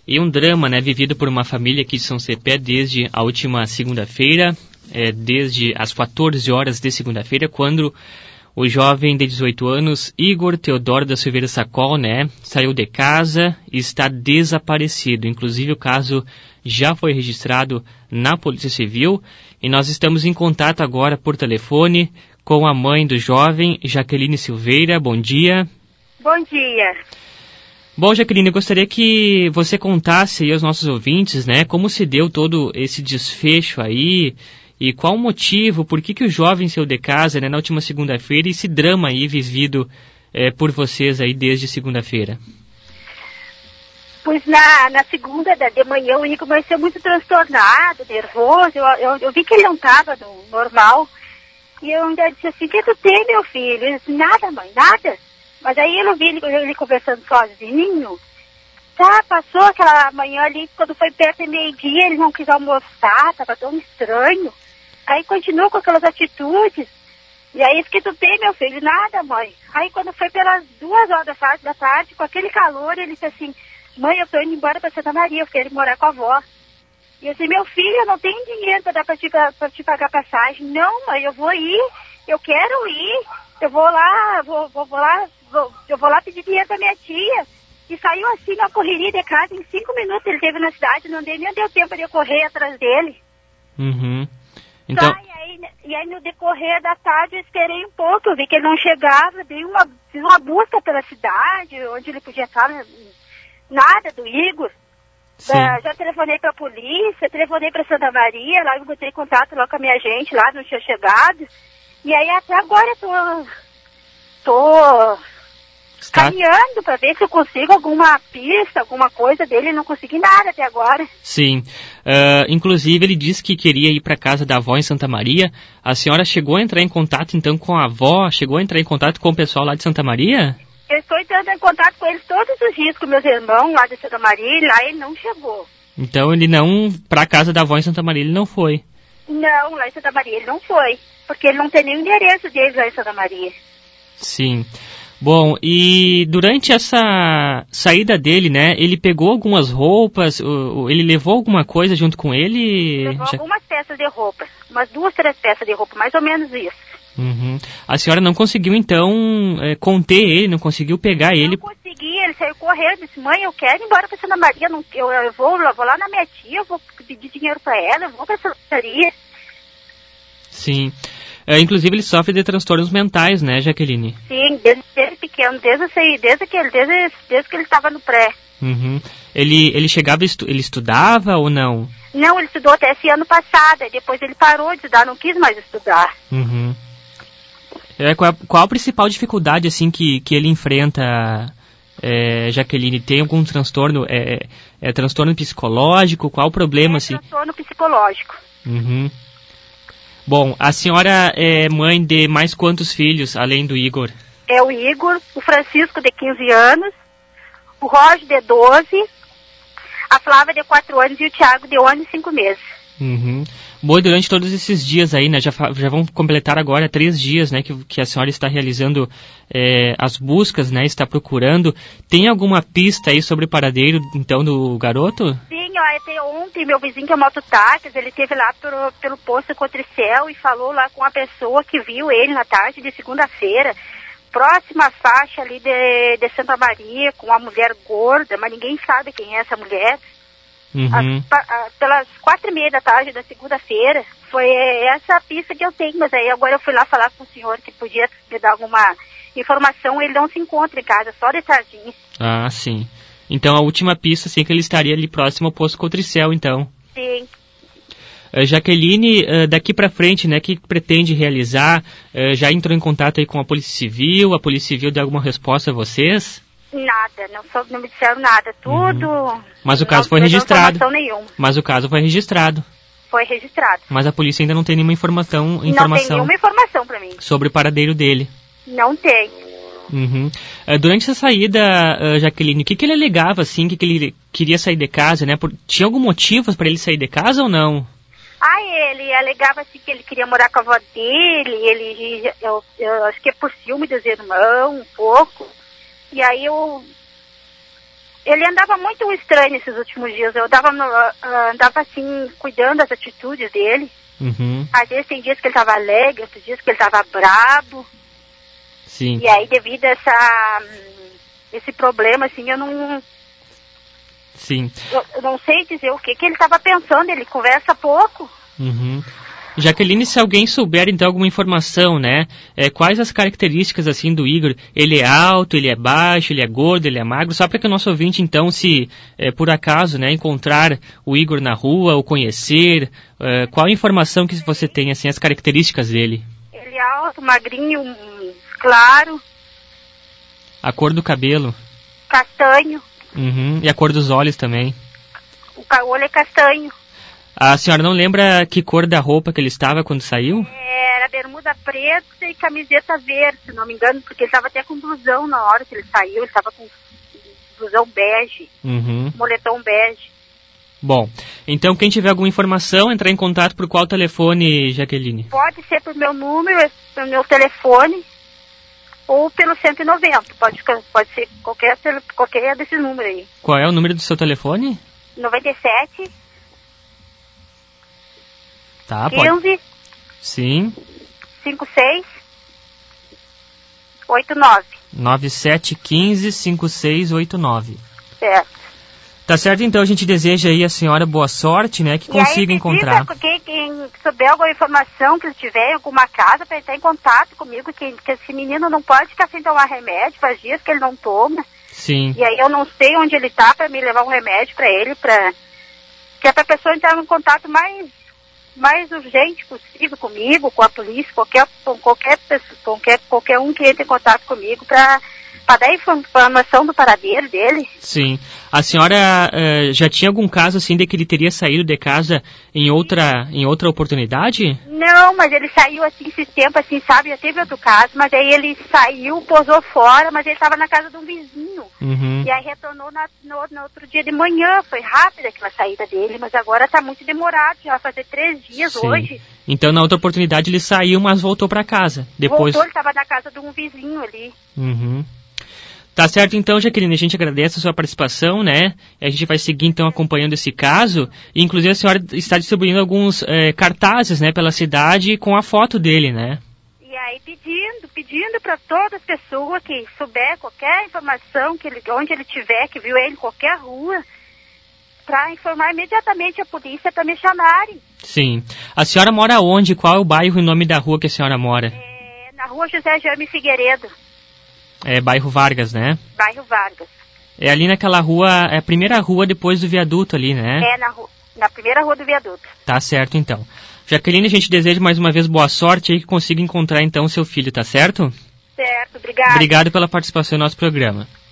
E um drama, né, vivido por uma família aqui de São Cepé desde a última segunda-feira, desde as 14 horas de segunda-feira, quando o jovem de 18 anos, Igor Teodoro da Silveira Sacol, né, saiu de casa e está desaparecido. Inclusive o caso já foi registrado na Polícia Civil e nós estamos em contato agora por telefone com a mãe do jovem, Jaqueline Silveira. Bom dia. Bom dia. Bom, Jaqueline, eu gostaria que você contasse aí aos nossos ouvintes, né, como se deu todo esse desfecho aí e qual o motivo, por que o jovem saiu de casa, né, na última segunda-feira e esse drama aí vivido por vocês aí desde segunda-feira. Pois na segunda de manhã o Igor começou muito transtornado, nervoso, eu vi que ele não estava normal e eu ainda disse assim, o que tu tem, meu filho? Ele disse, nada, mãe, nada. Mas aí eu não vi ele conversando sozinho. Tá, passou aquela manhã ali, quando foi perto de meio-dia, ele não quis almoçar, tava tão estranho. Aí continuou com aquelas atitudes. E aí, isso que tu tem, meu filho? Nada, mãe. Aí quando foi pelas 2 horas da tarde, com aquele calor, ele disse assim, mãe, eu tô indo embora pra Santa Maria, eu quero morar com a avó. E eu disse, meu filho, eu não tenho dinheiro pra dar pra te pagar passagem. Não, mãe, eu vou ir, eu quero ir. Eu vou lá pedir dinheiro pra minha tia. E saiu assim na correria de casa, em 5 minutos ele esteve na cidade, nem deu tempo de eu correr atrás dele. Uhum. Então... Tá, e aí no decorrer da tarde eu esperei um pouco, eu vi que ele não chegava, fiz uma busca pela cidade, onde ele podia estar, nada do Igor. Já telefonei pra polícia, telefonei pra Santa Maria, lá eu botei contato lá com a minha gente, lá não tinha chegado. E aí até agora eu tô caminhando para ver se eu consigo alguma pista, alguma coisa dele, não consegui nada até agora. Sim, inclusive ele disse que queria ir para casa da avó em Santa Maria. A senhora chegou a entrar em contato então com a avó, chegou a entrar em contato com o pessoal lá de Santa Maria? Eu estou entrando em contato com eles todos os dias, com meus irmãos lá de Santa Maria, e lá ele não chegou. Então ele não, para casa da avó em Santa Maria ele não foi? Não, lá em Santa Maria ele não foi, porque ele não tem nem o endereço dele lá em Santa Maria. Sim. Bom, e durante essa saída dele, né, ele pegou algumas roupas, ele levou alguma coisa junto com ele? Levou algumas peças de roupa, umas 2, 3 peças de roupa, mais ou menos isso. Uhum. A senhora não conseguiu, então, conter ele, não conseguiu pegar ele? Não consegui, ele saiu correndo, disse, mãe, eu quero ir embora pra Santa Maria, eu vou lá na minha tia, eu vou pedir dinheiro pra ela, eu vou pra Santa Maria. Sim. Inclusive ele sofre de transtornos mentais, né, Jaqueline? Sim, desde pequeno, desde que ele estava no pré. Uhum. Ele chegava, ele estudava ou não? Não, ele estudou até esse ano passado, e depois ele parou de estudar, não quis mais estudar. Uhum. Qual a principal dificuldade, assim, que ele enfrenta, Jaqueline? Tem algum transtorno? É transtorno psicológico? Qual o problema, assim? Transtorno psicológico. Uhum. Bom, a senhora é mãe de mais quantos filhos, além do Igor? É o Igor, o Francisco de 15 anos, o Roger de 12, a Flávia de 4 anos e o Thiago de 1 ano e 5 meses. Uhum. Bom, durante todos esses dias aí, né, já vão completar agora 3 dias, né, que a senhora está realizando as buscas, né, está procurando. Tem alguma pista aí sobre o paradeiro, então, do garoto? Sim, até ontem meu vizinho que é mototáxi, ele esteve lá pelo posto Cotricel e falou lá com a pessoa que viu ele na tarde de segunda-feira, próxima faixa ali de Santa Maria, com uma mulher gorda, mas ninguém sabe quem é essa mulher. Uhum. Pelas 4:30 da tarde da segunda-feira, foi essa a pista que eu tenho, mas aí agora eu fui lá falar com o senhor que podia me dar alguma informação, ele não se encontra em casa, só de tardinha. Ah, sim. Então a última pista, sim, que ele estaria ali próximo ao posto Cotricel, então. Sim. Jaqueline, daqui para frente, né, o que pretende realizar? Já entrou em contato aí com a Polícia Civil? A Polícia Civil deu alguma resposta a vocês? Nada, não me disseram nada, tudo... Mas o caso foi registrado. Não nenhuma. Mas o caso foi registrado. Foi registrado. Mas a polícia ainda não tem nenhuma informação Não tem nenhuma informação para mim. Sobre o paradeiro dele. Não tem. Uhum. Durante essa saída, Jaqueline, o que ele alegava, assim, que ele queria sair de casa, né? Tinha algum motivo para ele sair de casa ou não? Ele alegava assim que ele queria morar com a avó dele, eu acho que é por ciúme dos irmãos, um pouco. E aí Ele andava muito estranho nesses últimos dias. Eu andava assim, cuidando das atitudes dele. Uhum. Às vezes tem dias que ele estava alegre, outros dias que ele estava brabo. Sim. E aí, devido a esse problema, assim, eu não sei dizer o que ele estava pensando. Ele conversa pouco. Uhum. Jaqueline, se alguém souber, então, alguma informação, né? Quais as características, assim, do Igor? Ele é alto, ele é baixo, ele é gordo, ele é magro? Só para que o nosso ouvinte, então, se por acaso, né, encontrar o Igor na rua, ou conhecer, qual a informação que você tem, assim, as características dele? Ele é alto, magrinho, claro. A cor do cabelo? Castanho. Uhum. E a cor dos olhos também? O olho é castanho. A senhora não lembra que cor da roupa que ele estava quando saiu? Era bermuda preta e camiseta verde, se não me engano, porque ele estava até com blusão na hora que ele saiu. Ele estava com blusão bege, moletom bege. Bom, então quem tiver alguma informação, entrar em contato por qual telefone, Jaqueline? Pode ser por meu número, pelo meu telefone, ou pelo 190. Pode ser qualquer desses números aí. Qual é o número do seu telefone? 97... Tá, 15, pode. Sim. 56, 89. 9715-5689. Certo. Tá certo, então a gente deseja aí a senhora boa sorte, né, que consiga encontrar. Quem souber alguma informação que ele tiver em alguma casa, para entrar em contato comigo, que esse menino não pode ficar sem tomar remédio, faz dias que ele não toma. Sim. E aí eu não sei onde ele tá para me levar um remédio para ele, que é para a pessoa entrar em contato mais urgente possível comigo, com a polícia, qualquer um que entre em contato comigo para dar informação do paradeiro dele. Sim. A senhora já tinha algum caso assim de que ele teria saído de casa em outra oportunidade? Não, mas ele saiu assim esse tempo, assim, sabe? Já teve outro caso, mas aí ele saiu, posou fora, mas ele estava na casa de um vizinho. Uhum. E aí retornou no outro dia de manhã. Foi rápida aquela saída dele, mas agora está muito demorado. Já vai fazer 3 dias. Sim. Hoje. Então na outra oportunidade ele saiu, mas voltou para casa. Depois... Voltou, ele estava na casa de um vizinho ali. Uhum. Tá certo, então, Jaqueline, a gente agradece a sua participação, né? A gente vai seguir, então, acompanhando esse caso. E, inclusive, a senhora está distribuindo alguns cartazes, né, pela cidade com a foto dele, né? E aí, pedindo para todas as pessoas que souber qualquer informação, onde ele estiver, que viu ele em qualquer rua, para informar imediatamente a polícia para me chamarem. Sim. A senhora mora onde? Qual é o bairro e o nome da rua que a senhora mora? Na rua José Jaime Figueiredo. Bairro Vargas, né? Bairro Vargas. É ali naquela rua, é a primeira rua depois do viaduto ali, né? Na primeira rua do viaduto. Tá certo, então. Jaqueline, a gente deseja mais uma vez boa sorte aí que consiga encontrar, então, seu filho, tá certo? Certo, obrigado. Obrigado pela participação no nosso programa.